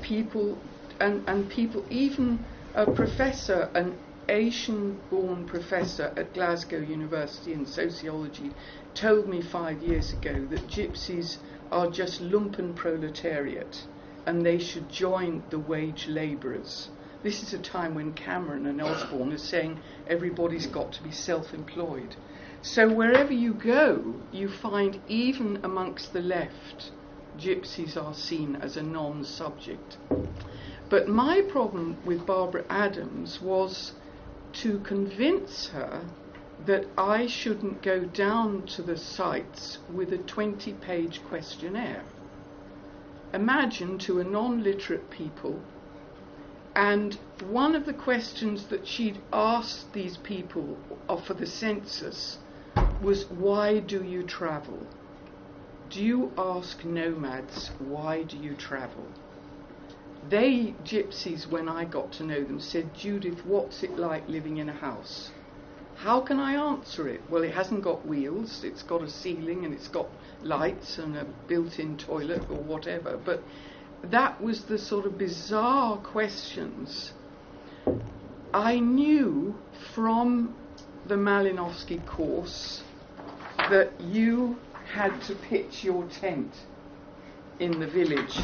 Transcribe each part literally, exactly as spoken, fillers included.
people, and, and people, even a professor, an Asian-born professor at Glasgow University in sociology, told me five years ago that gypsies are just lumpen proletariat and they should join the wage labourers. This is a time when Cameron and Osborne are saying everybody's got to be self-employed. So wherever you go, you find, even amongst the left, gypsies are seen as a non-subject. But my problem with Barbara Adams was to convince her that I shouldn't go down to the sites with a twenty-page questionnaire. Imagine, to a non-literate people, and one of the questions that she'd asked these people for the census was, why do you travel? Do you ask nomads, why do you travel? They, gypsies, when I got to know them, said, Judith, what's it like living in a house? How can I answer it? Well, it hasn't got wheels, it's got a ceiling and it's got lights and a built-in toilet or whatever. But that was the sort of bizarre questions. I knew from the Malinowski course that you had to pitch your tent in the village.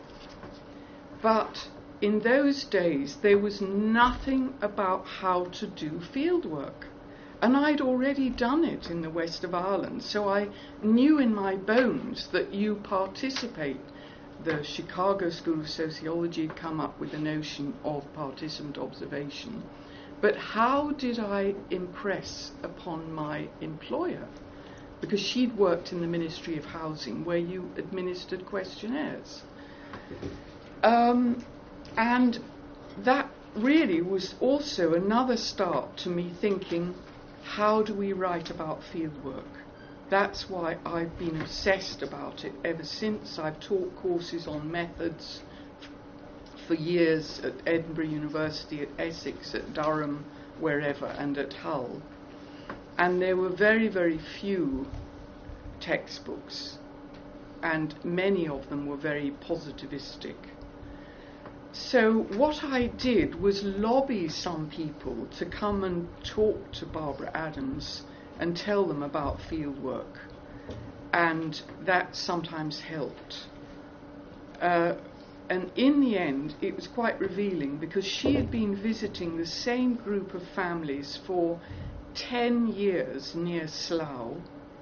But in those days, there was nothing about how to do field work. And I'd already done it in the west of Ireland, so I knew in my bones that you participate. The Chicago School of Sociology had come up with the notion of participant observation. But how did I impress upon my employer? Because she'd worked in the Ministry of Housing, where you administered questionnaires. Um, and that really was also another start to me thinking, how do we write about fieldwork? That's why I've been obsessed about it ever since. I've taught courses on methods for years at Edinburgh University, at Essex, at Durham, wherever, and at Hull. And there were very, very few textbooks, and many of them were very positivistic. So what I did was lobby some people to come and talk to Barbara Adams and tell them about fieldwork, and that sometimes helped. Uh, and in the end, it was quite revealing, because she had been visiting the same group of families for ten years near Slough,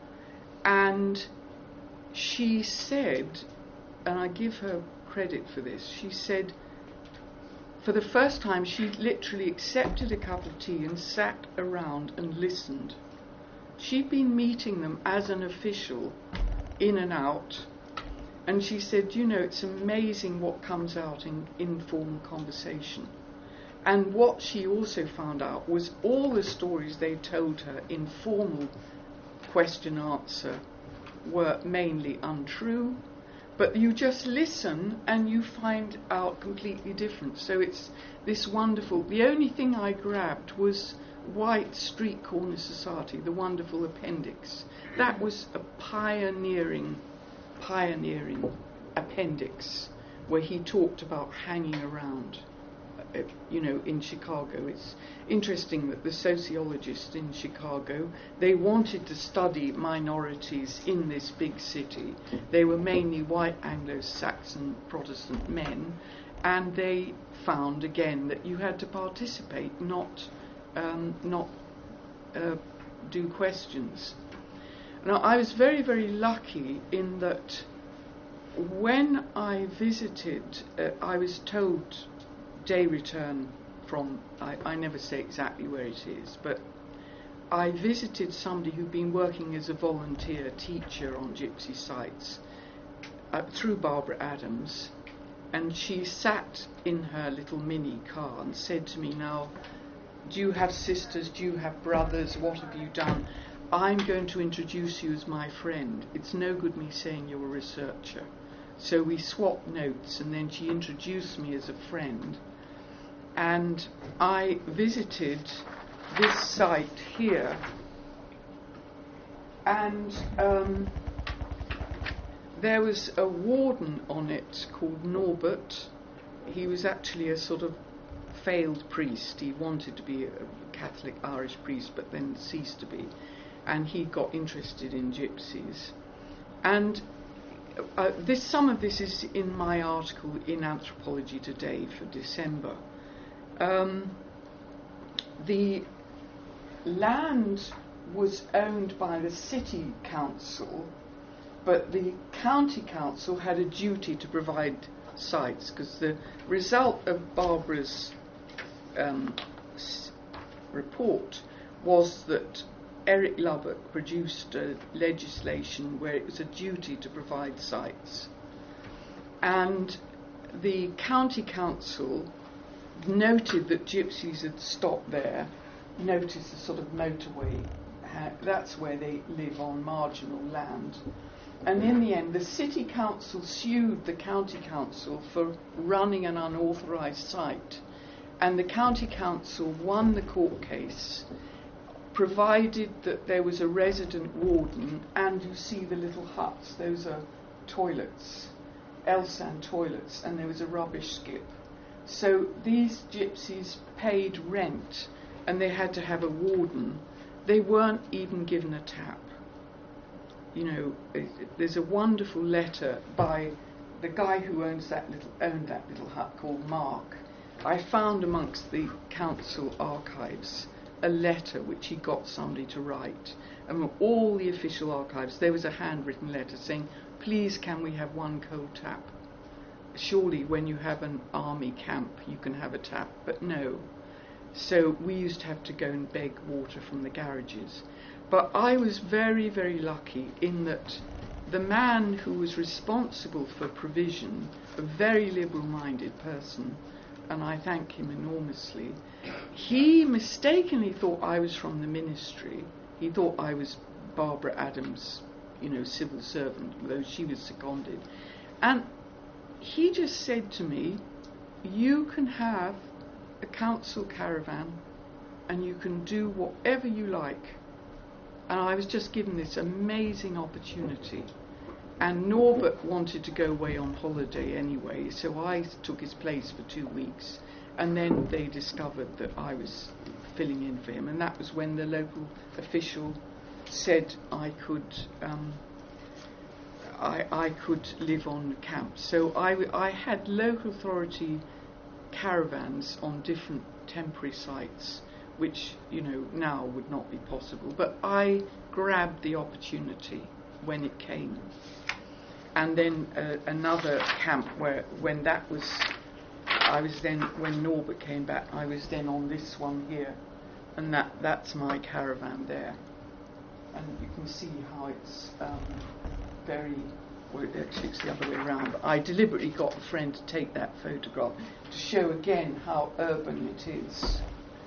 and she said, and I give her credit for this, she said, for the first time, she literally accepted a cup of tea and sat around and listened. She'd been meeting them as an official, in and out, and she said, you know, it's amazing what comes out in informal conversation. And what she also found out was all the stories they told her in formal question-answer were mainly untrue, but you just listen and you find out completely different. So it's this wonderful, the only thing I grabbed was White Street Corner Society, the wonderful appendix. That was a pioneering, pioneering appendix where he talked about hanging around, uh, you know, in Chicago. It's interesting that the sociologists in Chicago, they wanted to study minorities in this big city. They were mainly white Anglo-Saxon Protestant men, and they found again that you had to participate, not um, not uh, do questions. Now, I was very, very lucky in that when I visited, uh, I was told day return from, I, I never say exactly where it is, but I visited somebody who'd been working as a volunteer teacher on gypsy sites uh, through Barbara Adams, and she sat in her little mini car and said to me, now, do you have sisters, do you have brothers, what have you done? I'm going to introduce you as my friend. It's no good me saying you're a researcher. So we swapped notes, and then she introduced me as a friend. And I visited this site here, and um, there was a warden on it called Norbert, he was actually a sort of failed priest. He wanted to be a Catholic Irish priest, but then ceased to be, and he got interested in gypsies. And uh, this, some of this is in my article in Anthropology Today for December. Um, the land was owned by the city council, but the county council had a duty to provide sites, because the result of Barbara's um, s- report was that Eric Lubbock produced a legislation where it was a duty to provide sites, and the county council noted that gypsies had stopped there, noticed the sort of motorway, ha- that's where they live on marginal land. And in the end, the city council sued the county council for running an unauthorised site. And the county council won the court case, provided that there was a resident warden, and you see the little huts, those are toilets, Elsan toilets, and there was a rubbish skip. So these gypsies paid rent, and they had to have a warden. They weren't even given a tap. You know, there's a wonderful letter by the guy who owns that little, owned that little hut, called Mark. I found amongst the council archives a letter which he got somebody to write. And from all the official archives, there was a handwritten letter saying, please can we have one cold tap? Surely when you have an army camp you can have a tap, but no. So we used to have to go and beg water from the garages. But I was very, very lucky in that the man who was responsible for provision, a very liberal-minded person, and I thank him enormously, he mistakenly thought I was from the ministry. He thought I was Barbara Adams, you know, civil servant, though she was seconded. And he just said to me, you can have a council caravan and you can do whatever you like. And I was just given this amazing opportunity. And Norbert wanted to go away on holiday anyway, so I took his place for two weeks. And then they discovered that I was filling in for him. And that was when the local official said I could um, I, I could live on camps. So I, I had local authority caravans on different temporary sites, which, you know, now would not be possible. But I grabbed the opportunity when it came. And then uh, another camp where, when that was, I was then, when Norbert came back, I was then on this one here. And that, that's my caravan there. And you can see how it's um, very, well, actually it's the other way around. But I deliberately got a friend to take that photograph to show again how urban it is.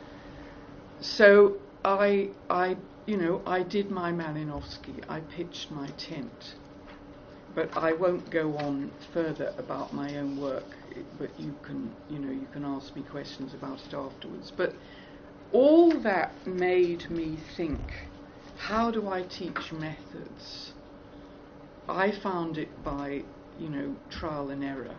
So I, I, you know, I did my Malinowski. I pitched my tent, but I won't go on further about my own work. But you can, you know, you can ask me questions about it afterwards. But all that made me think: how do I teach methods? I found it by, you know, trial and error.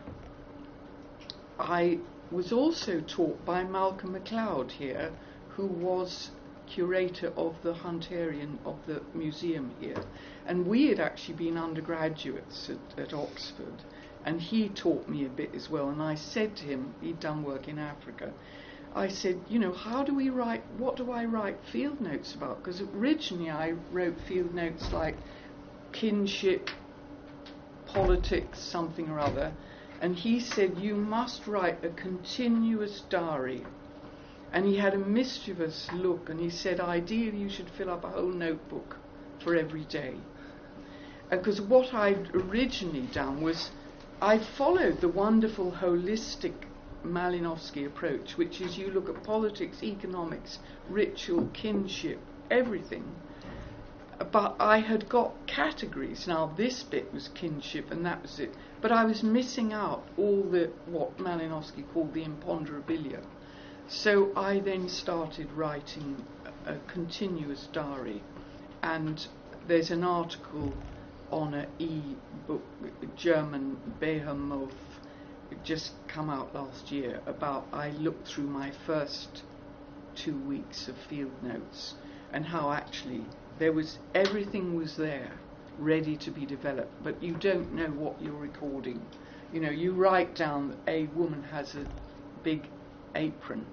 I was also taught by Malcolm MacLeod here, who was curator of the Hunterian of the museum here. And we had actually been undergraduates at, at Oxford, and he taught me a bit as well. And I said to him, he'd done work in Africa, I said, you know, how do we write, what do I write field notes about? Because originally I wrote field notes like kinship, politics, something or other. And he said, you must write a continuous diary. And he had a mischievous look, and he said, ideally you should fill up a whole notebook for every day. Because what I'd originally done was I followed the wonderful holistic Malinowski approach, which is you look at politics, economics, ritual, kinship, everything. But I had got categories. Now this bit was kinship and that was it. But I was missing out all the, what Malinowski called the imponderabilia. So I then started writing a, a continuous diary. And there's an article on an e-book, German Behemoth, just come out last year about, I looked through my first two weeks of field notes and how actually there was, everything was there ready to be developed, but you don't know what you're recording. You know, you write down that a woman has a big apron,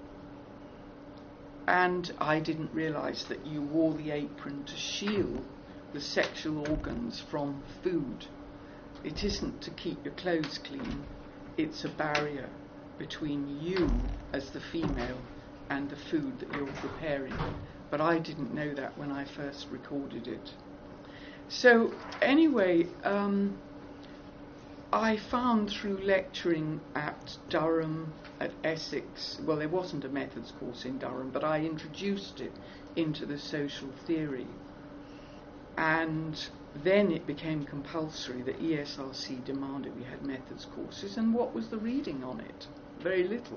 and I didn't realise that you wore the apron to shield the sexual organs from food. It isn't to keep your clothes clean, it's a barrier between you as the female and the food that you're preparing. But I didn't know that when I first recorded it. So anyway, um, I found through lecturing at Durham, at Essex, well, there wasn't a methods course in Durham, but I introduced it into the social theory. And then it became compulsory that E S R C demanded we had methods courses, and what was the reading on it? Very little.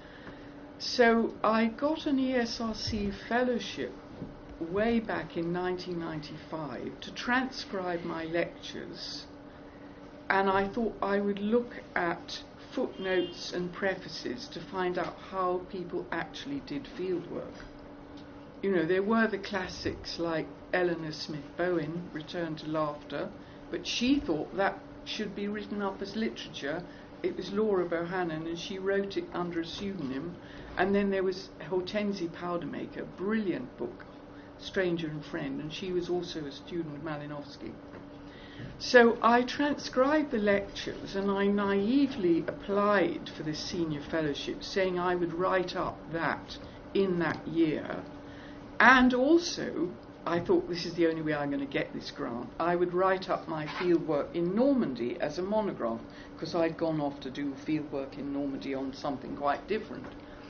So I got an E S R C fellowship way back in nineteen ninety-five to transcribe my lectures, and I thought I would look at footnotes and prefaces to find out how people actually did fieldwork. You know, there were the classics like Eleanor Smith Bowen, Return to Laughter, but she thought that should be written up as literature. It was Laura Bohannon, and she wrote it under a pseudonym. And then there was Hortense Powdermaker, brilliant book, Stranger and Friend, and she was also a student of Malinowski. So I transcribed the lectures, and I naively applied for this senior fellowship, saying I would write up that in that year. And also, I thought this is the only way I'm going to get this grant, I would write up my fieldwork in Normandy as a monograph, because I'd gone off to do fieldwork in Normandy on something quite different.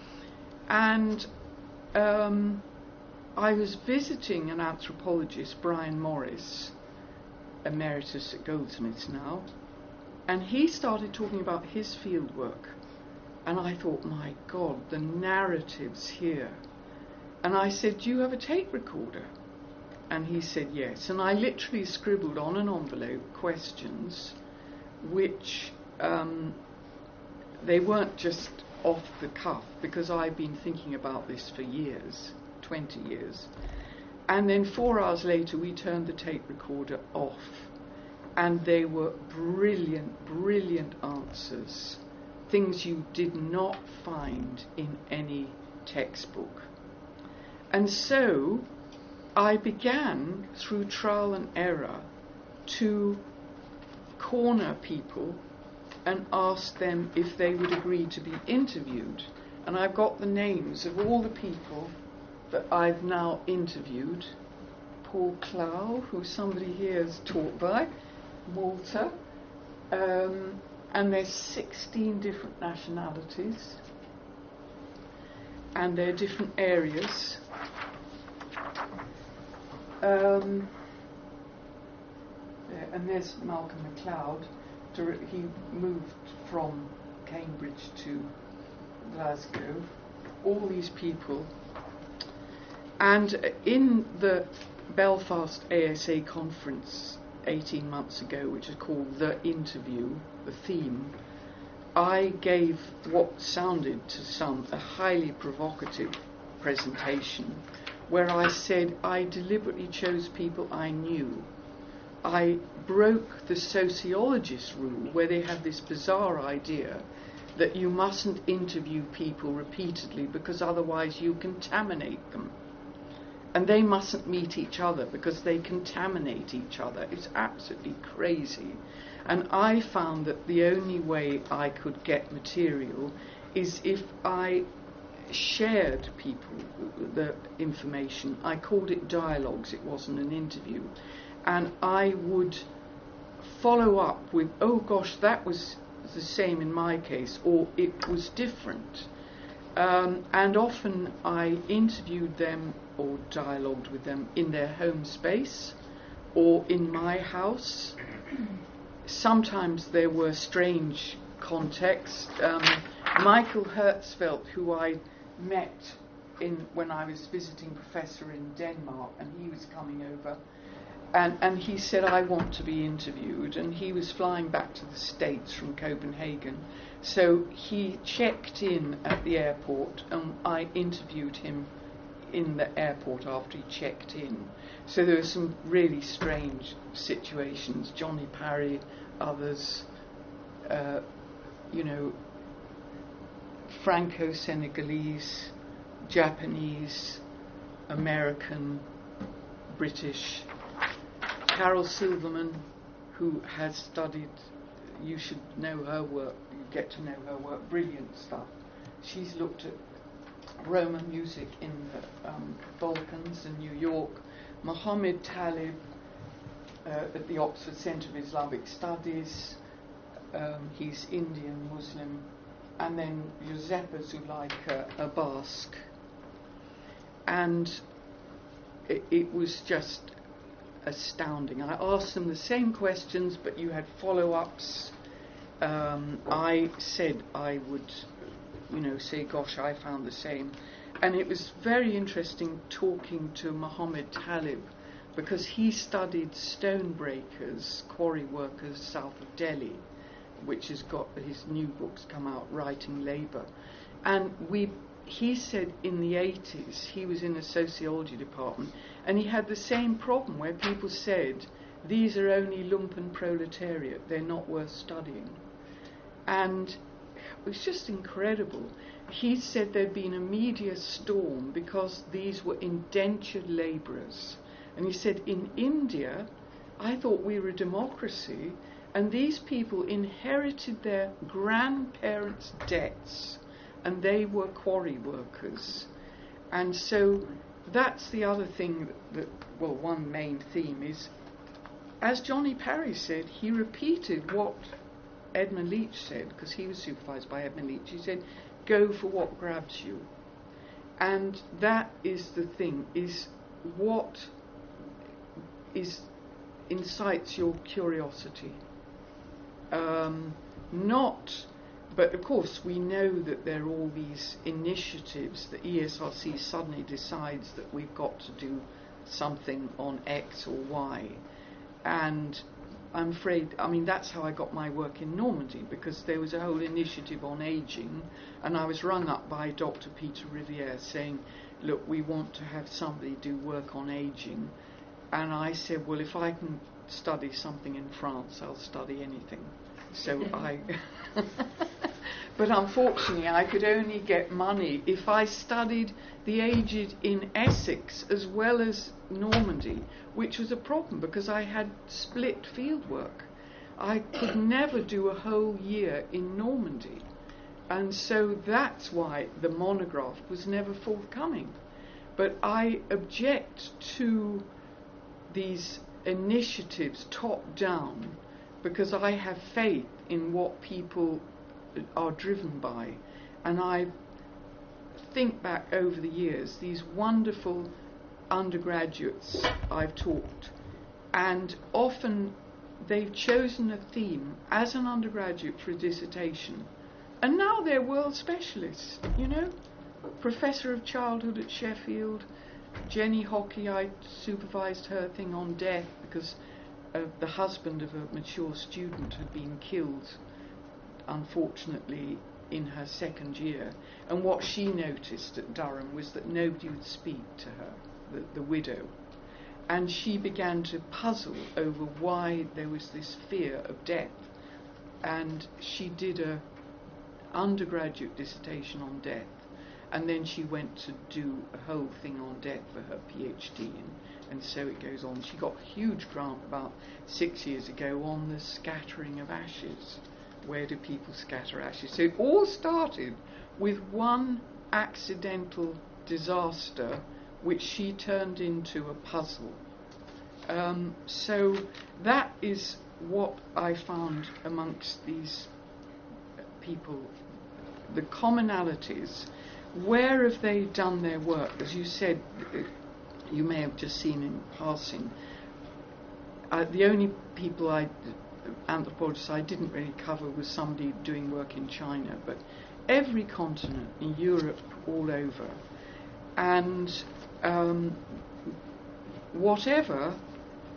And um, I was visiting an anthropologist, Brian Morris, emeritus at Goldsmiths now, and he started talking about his fieldwork. And I thought, my God, the narratives here. And I said, do you have a tape recorder? And he said yes. And I literally scribbled on an envelope questions which um, they weren't just off the cuff, because I've been thinking about this for years, twenty years. And then four hours later we turned the tape recorder off, and they were brilliant, brilliant answers, things you did not find in any textbook. And so I began, through trial and error, to corner people and ask them if they would agree to be interviewed. And I've got the names of all the people that I've now interviewed. Paul Clow, who somebody here has taught by, Walter, um, and there's sixteen different nationalities, and they're different areas. Um, yeah, and there's Malcolm MacLeod. He moved from Cambridge to Glasgow. All these people. And in the Belfast A S A conference eighteen months ago, which is called The Interview, the theme, I gave what sounded to some a highly provocative presentation, where I said I deliberately chose people I knew. I broke the sociologist rule, where they have this bizarre idea that you mustn't interview people repeatedly because otherwise you contaminate them. And they mustn't meet each other because they contaminate each other. It's absolutely crazy. And I found that the only way I could get material is if I shared people the information. I called it dialogues, it wasn't an interview. And I would follow up with, oh gosh, that was the same in my case, or it was different. Um, and often I interviewed them or dialogued with them in their home space or in my house. Sometimes there were strange contexts. Um, Michael Hertzfeldt, who I met in when I was visiting professor in Denmark, and he was coming over, and, and he said, I want to be interviewed, and he was flying back to the States from Copenhagen. So he checked in at the airport, and I interviewed him in the airport after he checked in. So there were some really strange situations. Johnny Parry, others, uh, you know, Franco-Senegalese, Japanese, American, British. Carol Silverman, who has studied, you should know her work, you get to know her work, brilliant stuff. She's looked at Roman music in the um, Balkans and New York. Mohammed Talib uh, at the Oxford Centre of Islamic Studies, um, he's Indian Muslim, and then Josepa Zuleika, a Basque. And it, it was just astounding. I asked them the same questions, but you had follow-ups. Um, I said I would, you know, say, gosh, I found the same. And it was very interesting talking to Mohammed Talib, because he studied stone breakers, quarry workers south of Delhi, which has got his new books come out, Writing Labour. And we, he said in the eighties, he was in a sociology department, and he had the same problem where people said, these are only lumpen proletariat, they're not worth studying. And it was just incredible. He said there'd been a media storm because these were indentured labourers. And he said, in India, I thought we were a democracy, and these people inherited their grandparents' debts, and they were quarry workers. And so that's the other thing that, that, well, one main theme is, as Johnny Parry said, he repeated what Edmund Leach said, because he was supervised by Edmund Leach. He said, go for what grabs you. And that is the thing, is what is incites your curiosity. Um, not, but of course we know that there are all these initiatives. The E S R C suddenly decides that we've got to do something on X or Y, and I'm afraid, I mean, that's how I got my work in Normandy, because there was a whole initiative on ageing, and I was rung up by Doctor Peter Riviere saying, look, we want to have somebody do work on ageing. And I said, well, if I can study something in France, I'll study anything. So I... But unfortunately, I could only get money if I studied the aged in Essex as well as Normandy, which was a problem because I had split fieldwork. I could never do a whole year in Normandy. And so that's why the monograph was never forthcoming. But I object to these initiatives top down because I have faith in what people are driven by, and I think back over the years, these wonderful undergraduates I've taught, and often they've chosen a theme as an undergraduate for a dissertation, and now they're world specialists, you know. Professor of Childhood at Sheffield, Jenny Hockey, I supervised her thing on death because uh, the husband of a mature student had been killed, unfortunately, in her second year. And what she noticed at Durham was that nobody would speak to her, the, the widow. And she began to puzzle over why there was this fear of death. And she did a undergraduate dissertation on death. And then she went to do a whole thing on death for her PhD, and, and so it goes on. She got a huge grant about six years ago on the scattering of ashes. Where do people scatter ashes? So it all started with one accidental disaster which she turned into a puzzle. Um, so that is what I found amongst these people, the commonalities. Where have they done their work? As you said, you may have just seen in passing, uh, the only people I, anthropologists I didn't really cover was somebody doing work in China, but every continent, in Europe, all over. And um, whatever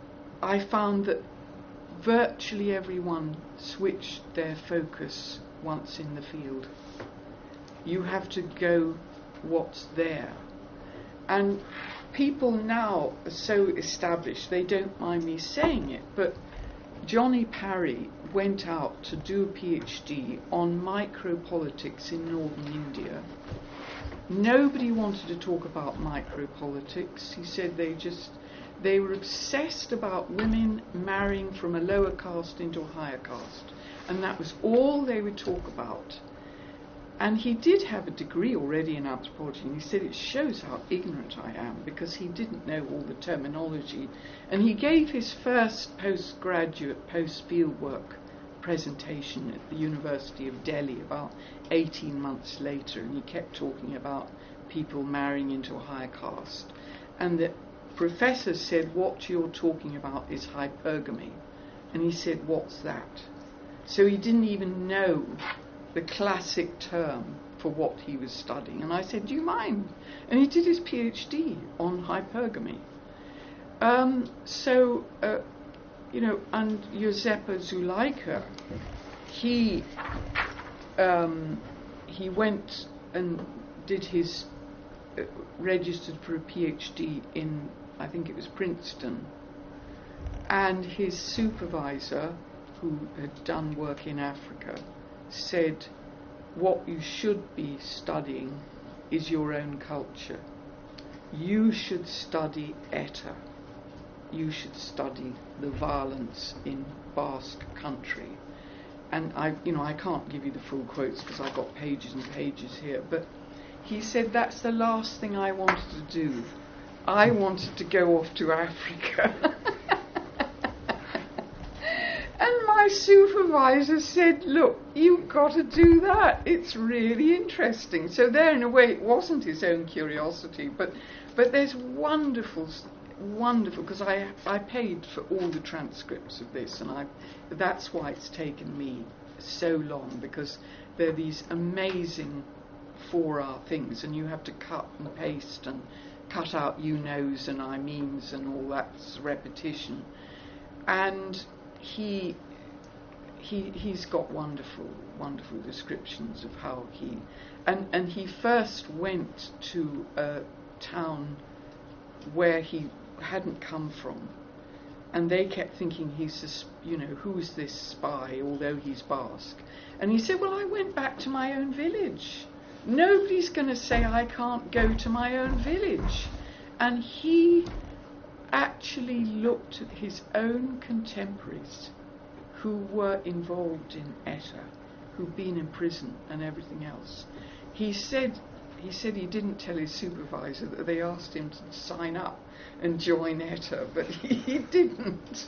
I found that virtually everyone switched their focus once in the field. You have to go what's there. And people now are so established, they don't mind me saying it, but Johnny Parry went out to do a PhD on micropolitics in northern India. Nobody wanted to talk about micropolitics. He said they just, they were obsessed about women marrying from a lower caste into a higher caste. And that was all they would talk about. And he did have a degree already in anthropology, and he said it shows how ignorant I am, because he didn't know all the terminology. And he gave his first postgraduate, post-fieldwork presentation at the University of Delhi about eighteen months later, and he kept talking about people marrying into a higher caste. And the professor said, what you're talking about is hypergamy. And he said, what's that? So he didn't even know the classic term for what he was studying. And I said, do you mind? And he did his PhD on hypergamy. Um, so, uh, you know, and Joseppa Zuleika, he, um, he went and did his, uh, registered for a PhD in, I think it was Princeton. And his supervisor, who had done work in Africa, said, what you should be studying is your own culture. You should study ETA. You should study the violence in Basque country. And I, you know, I can't give you the full quotes because I've got pages and pages here, but he said that's the last thing I wanted to do. I wanted to go off to Africa. And my supervisor said, look, you've got to do that. It's really interesting. So there, in a way, it wasn't his own curiosity, but but there's wonderful, wonderful, because I I paid for all the transcripts of this, and I that's why it's taken me so long, because there are these amazing four-hour things, and you have to cut and paste and cut out you knows and I means and all that repetition. And he he he's got wonderful wonderful descriptions of how he and and he first went to a town where he hadn't come from, and they kept thinking he's this, you know, who's this spy, although he's Basque. And he said, well, I went back to my own village. Nobody's going to say I can't go to my own village. And he actually looked at his own contemporaries who were involved in ETA, who'd been in prison and everything else. He said he said he didn't tell his supervisor that they asked him to sign up and join ETA, but he, he didn't.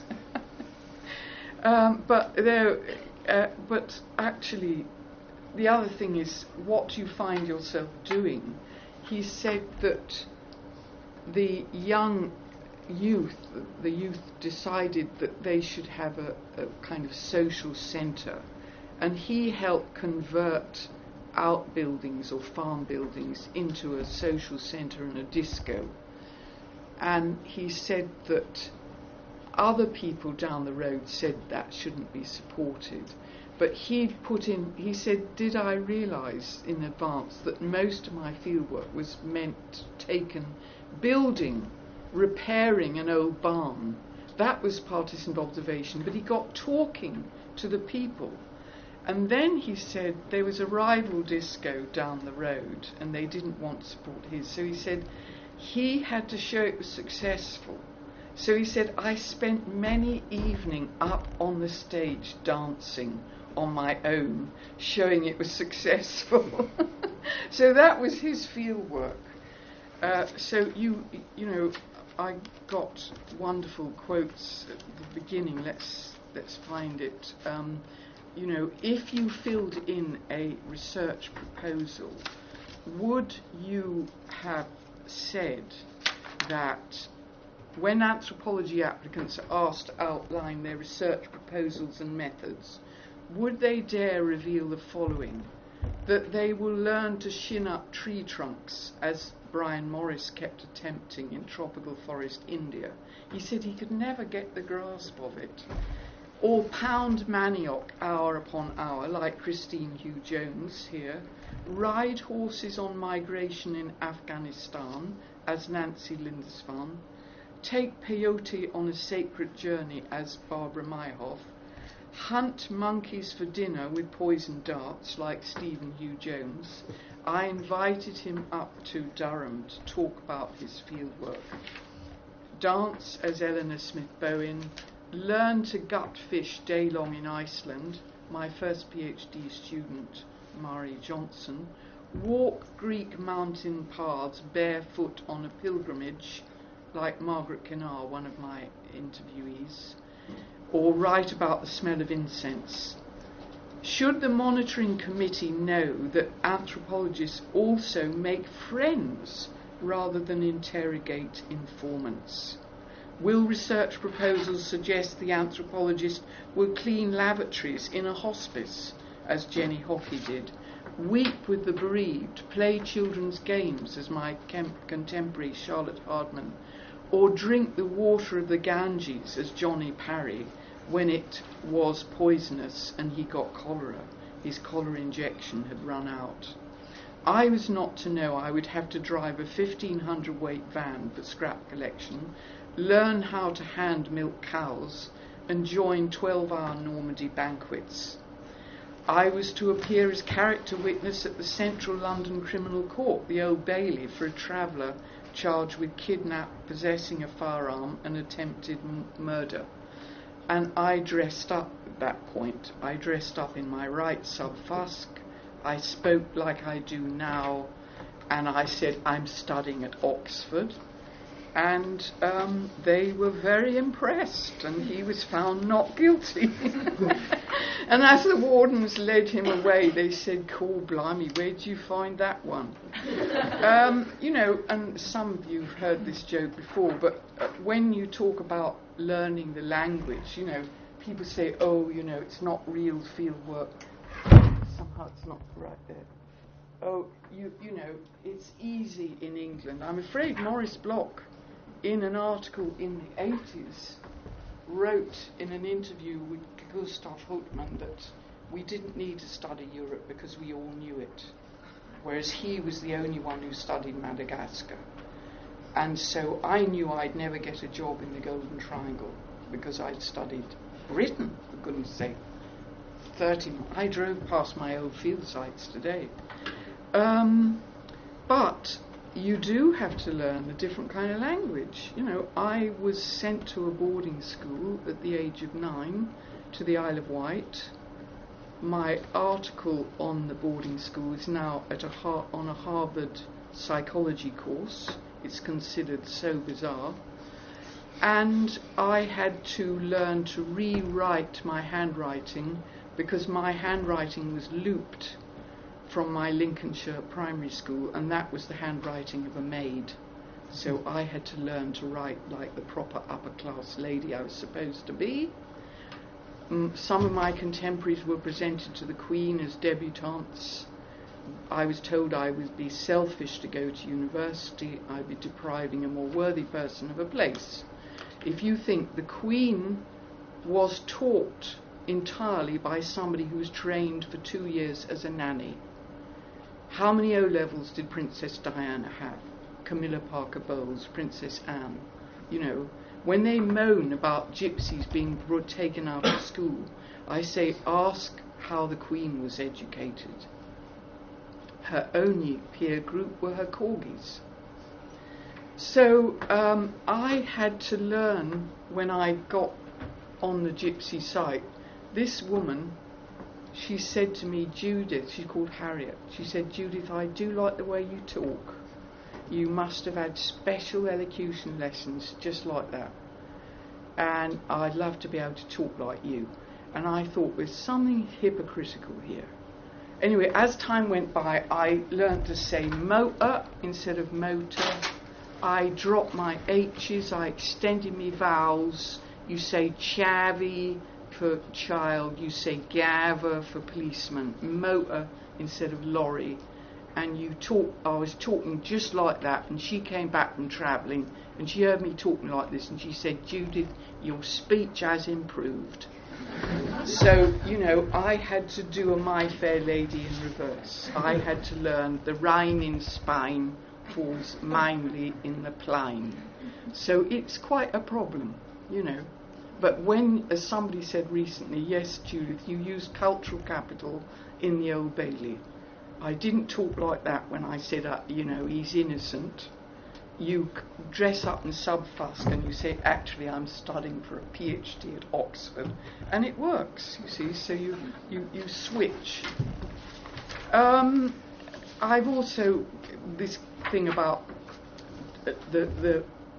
um, but there, uh, but actually, the other thing is what you find yourself doing. He said that the young youth, the youth decided that they should have a, a kind of social centre, and he helped convert outbuildings or farm buildings into a social centre and a disco. And he said that other people down the road said that shouldn't be supported, but he put in, he said, did I realise in advance that most of my fieldwork was meant taken building, repairing an old barn? That was partisan observation, but he got talking to the people. And then he said there was a rival disco down the road and they didn't want to support his. So he said he had to show it was successful. So he said, I spent many evening up on the stage dancing on my own, showing it was successful. So that was his field work. Uh, so you, you know, I got wonderful quotes at the beginning. Let's let's find it. Um, you know, if you filled in a research proposal, would you have said that when anthropology applicants are asked to outline their research proposals and methods, would they dare reveal the following? that they will learn to shin up tree trunks, as Brian Morris kept attempting in tropical forest India. He said he could never get the grasp of it. Or pound manioc hour upon hour, like Christine Hugh-Jones here. Ride horses on migration in Afghanistan, as Nancy Lindisfarne. Take peyote on a sacred journey, as Barbara Mayhoff. Hunt monkeys for dinner with poison darts, like Stephen Hugh-Jones. I invited him up to Durham to talk about his fieldwork. Dance as Eleanor Smith-Bowen. Learn to gut fish day long in Iceland. My first PhD student, Mari Johnson. Walk Greek mountain paths barefoot on a pilgrimage, like Margaret Kinnar, one of my interviewees. Or write about the smell of incense. Should the monitoring committee know that anthropologists also make friends rather than interrogate informants? Will research proposals suggest the anthropologist will clean lavatories in a hospice, as Jenny Hockey did, weep with the bereaved, play children's games, as my camp- contemporary Charlotte Hardman, or drink the water of the Ganges, as Johnny Parry, when it was poisonous and he got cholera? His cholera injection had run out. I was not to know I would have to drive a fifteen hundred weight van for scrap collection, learn how to hand milk cows, and join twelve hour Normandy banquets. I was to appear as character witness at the Central London Criminal Court, the Old Bailey, for a traveller charged with kidnap, possessing a firearm, and attempted m- murder. And I dressed up at that point. I dressed up in my right sub-fusk. I spoke like I do now, and I said I'm studying at Oxford. And um, they were very impressed, and he was found not guilty. And as the wardens led him away, they said, "Cool, blimey, where did you find that one?" um, you know, and some of you have heard this joke before, but uh, when you talk about learning the language, you know, people say, "Oh, you know, it's not real field work." Somehow it's not right there. Oh, you, you know, it's easy in England. I'm afraid Maurice Bloch, in an article in the eighties, wrote in an interview with Gustav Hultmann that we didn't need to study Europe because we all knew it, whereas he was the only one who studied Madagascar. And so I knew I'd never get a job in the Golden Triangle because I'd studied Britain, for goodness sake. thirty I drove past my old field sites today. Um, but you do have to learn a different kind of language. You know, I was sent to a boarding school at the age of nine to the Isle of Wight. My article on the boarding school is now at a Har- on a Harvard psychology course. It's considered so bizarre. And I had to learn to rewrite my handwriting because my handwriting was looped from my Lincolnshire primary school, and that was the handwriting of a maid. So I had to learn to write like the proper upper-class lady I was supposed to be. Um, some of my contemporaries were presented to the Queen as debutantes. I was told I would be selfish to go to university. I'd be depriving a more worthy person of a place. If you think the Queen was taught entirely by somebody who was trained for two years as a nanny. How many O-levels did Princess Diana have? Camilla Parker Bowles, Princess Anne. You know, when they moan about gypsies being brought, taken out of school, I say, ask how the Queen was educated. Her only peer group were her corgis. So um, I had to learn when I got on the gypsy site. This woman, she said to me, Judith, she's called Harriet, she said, "Judith, I do like the way you talk. You must have had special elocution lessons just like that. And I'd love to be able to talk like you." And I thought there's something hypocritical here. Anyway, as time went by, I learnt to say motor instead of motor. I dropped my H's, I extended my vowels. You say chavvy for child, you say gava for policeman. Motor instead of lorry, and you talk. I was talking just like that, and she came back from travelling, and she heard me talking like this, and she said, "Judith, your speech has improved." So, you know, I had to do a My Fair Lady in reverse. I had to learn the rain in Spain falls mainly in the plain. So it's quite a problem, you know. But when, as somebody said recently, yes, Judith, you used cultural capital in the Old Bailey. I didn't talk like that when I said, uh, you know, he's innocent. You c- dress up in sub-fusk and you say, actually, I'm studying for a PhD at Oxford. And it works, you see, so you, you, you switch. Um, I've also, this thing about the, the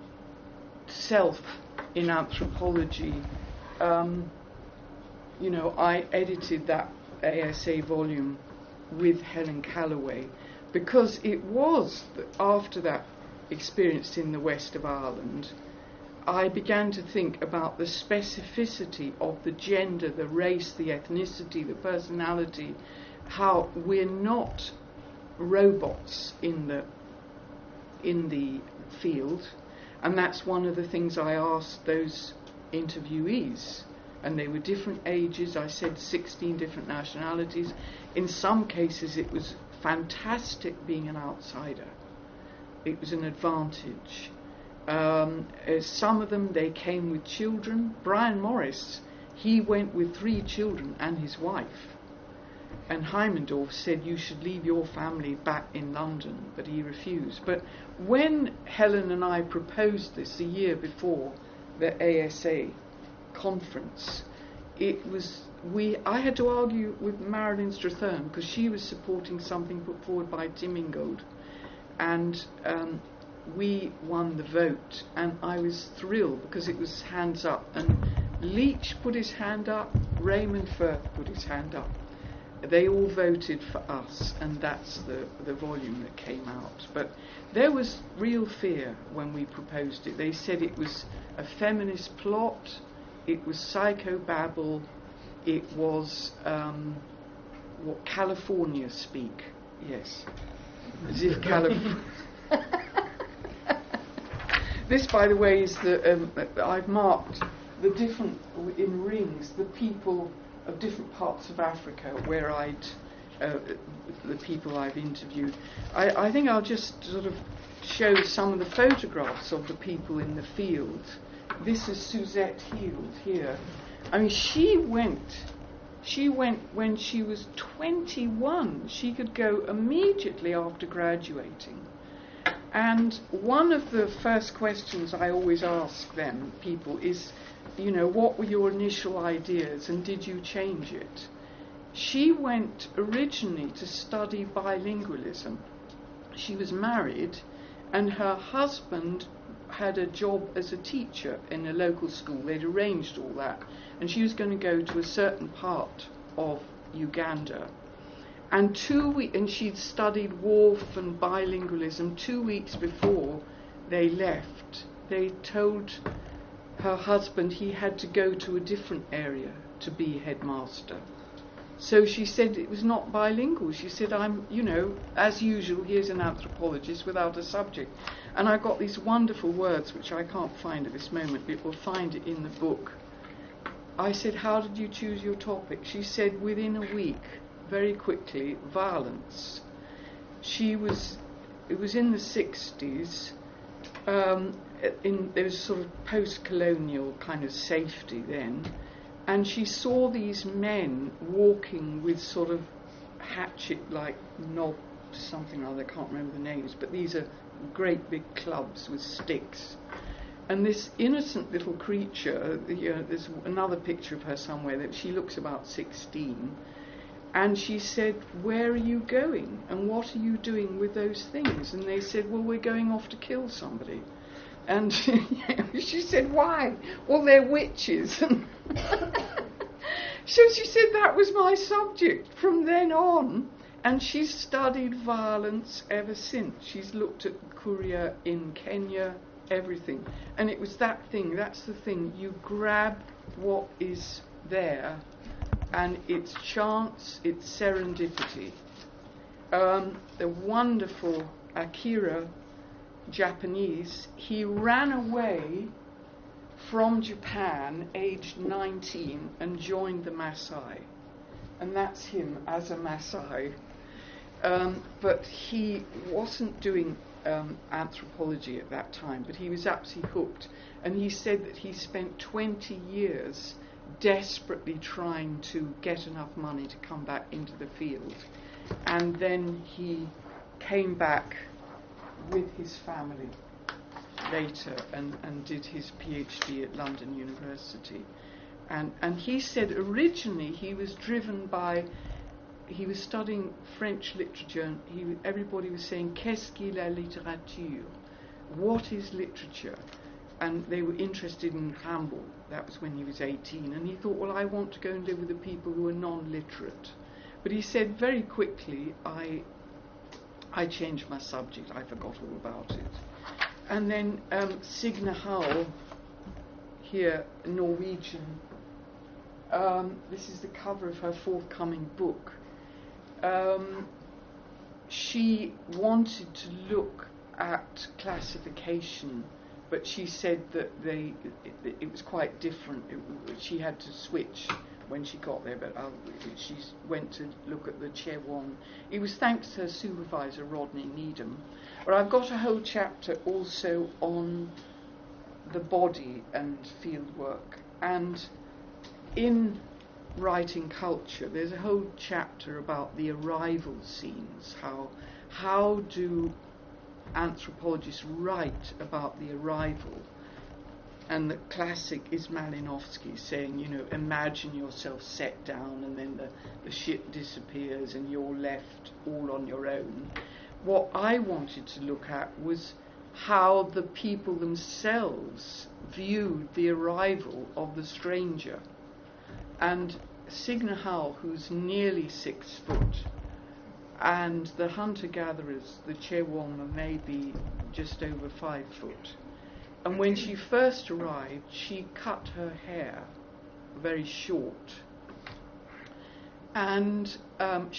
self in anthropology, um, you know, I edited that A S A volume with Helen Callaway because it was after that experience in the west of Ireland, I began to think about the specificity of the gender, the race, the ethnicity, the personality, how we're not robots in the in the field, and that's one of the things I asked those interviewees, and they were different ages. I said sixteen different nationalities. In some cases it was fantastic being an outsider. It was an advantage. Um, uh, some of them, they came with children. Brian Morris, he went with three children and his wife. And Heimendorf said, you should leave your family back in London, but he refused. But when Helen and I proposed this a year before the A S A conference, it was, we, I had to argue with Marilyn Strathern because she was supporting something put forward by Tim Ingold. And um, we won the vote, and I was thrilled because it was hands up, and Leach put his hand up, Raymond Firth put his hand up. They all voted for us, and that's the, the volume that came out. But there was real fear when we proposed it. They said it was a feminist plot, it was psychobabble, it was um, what California speak, yes. As if California. This, by the way, is the um, I've marked the different in rings the people of different parts of Africa where I'd uh, the people I've interviewed. I, I think I'll just sort of show some of the photographs of the people in the field. This is Suzette Heald here. I mean, she went. She went when she was twenty-one. She could go immediately after graduating. And one of the first questions I always ask them, people, is, you know, what were your initial ideas and did you change it? She went originally to study bilingualism. She was married and her husband had a job as a teacher in a local school. They'd arranged all that, and she was going to go to a certain part of Uganda. And two we- and she'd studied Wharf and bilingualism. Two weeks before they left, they told her husband he had to go to a different area to be headmaster. So she said it was not bilingual. She said, I'm, you know, as usual, here's an anthropologist without a subject. And I got these wonderful words, which I can't find at this moment, but we'll find it in the book. I said, how did you choose your topic? She said, within a week, very quickly, violence. She was, it was in the sixties, um, in, there was sort of post-colonial kind of safety then, and she saw these men walking with sort of hatchet-like knob something or other, I can't remember the names, but these are great big clubs with sticks. And this innocent little creature, you know, there's another picture of her somewhere, that she looks about sixteen, and she said, where are you going? And what are you doing with those things? And they said, well, we're going off to kill somebody. And she said, why? Well, they're witches. So she said, that was my subject from then on. And she's studied violence ever since. She's looked at Kuria in Kenya, everything. And it was that thing, that's the thing. You grab what is there, and it's chance, it's serendipity. um, the wonderful Akira, Japanese, he ran away from Japan aged nineteen and joined the Maasai. And that's him as a Maasai. Um, but he wasn't doing um, anthropology at that time, but he was absolutely hooked. And he said that he spent twenty years desperately trying to get enough money to come back into the field. And then he came back with his family later and, and did his PhD at London University. And, and he said originally he was driven by, he was studying French literature, and he, everybody was saying, qu'est-ce qu'est la littérature? What is literature? And they were interested in Rimbaud. That was when he was eighteen. And he thought, well, I want to go and live with the people who are non-literate. But he said very quickly, I, I changed my subject. I forgot all about it. And then um, Signe Hull, here, Norwegian. Um, this is the cover of her forthcoming book. Um, she wanted to look at classification, but she said that they it, it was quite different. It, she had to switch when she got there, but uh, she went to look at the Chewong. It was thanks to her supervisor, Rodney Needham. But I've got a whole chapter also on the body and field work. And in writing culture, there's a whole chapter about the arrival scenes. How how do anthropologists write about the arrival? And the classic is Malinowski saying, you know, imagine yourself set down and then the, the ship disappears and you're left all on your own. What I wanted to look at was how the people themselves viewed the arrival of the stranger. And Signe Hull, who's nearly six foot, and the hunter-gatherers, the Chewong, are maybe just over five foot. And when she first arrived, she cut her hair very short. And um,